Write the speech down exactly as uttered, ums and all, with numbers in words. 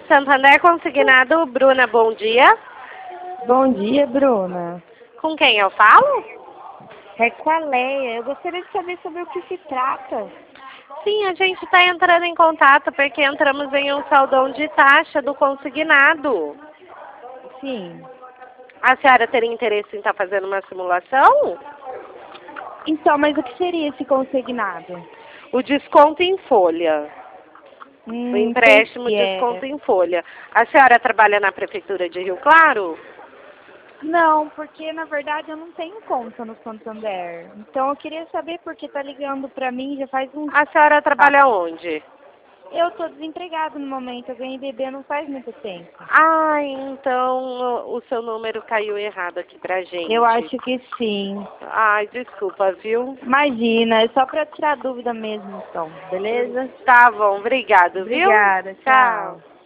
Santander Consignado, Bruna, bom dia. Bom dia, Bruna. Com quem eu falo? É com a Leia. Eu gostaria de saber sobre o que se trata. Sim, a gente está entrando em contato porque entramos em um saldão de taxa do consignado. Sim. A senhora teria interesse em estar fazendo uma simulação? Então, mas o que seria esse consignado? O desconto em folha. Hum, O empréstimo, entendi, desconto é. em folha. A senhora trabalha na Prefeitura de Rio Claro? Não, porque na verdade eu não tenho conta no Santander. Então eu queria saber porque tá ligando pra mim já faz um... A senhora trabalha onde? Eu tô desempregada no momento, eu ganhei bebê não faz muito tempo. Ah, então o seu número caiu errado aqui pra gente. Eu acho que sim. Ai, desculpa, viu? Imagina, é só pra tirar dúvida mesmo, então, beleza? Tá bom, obrigado, viu? Obrigada, tchau.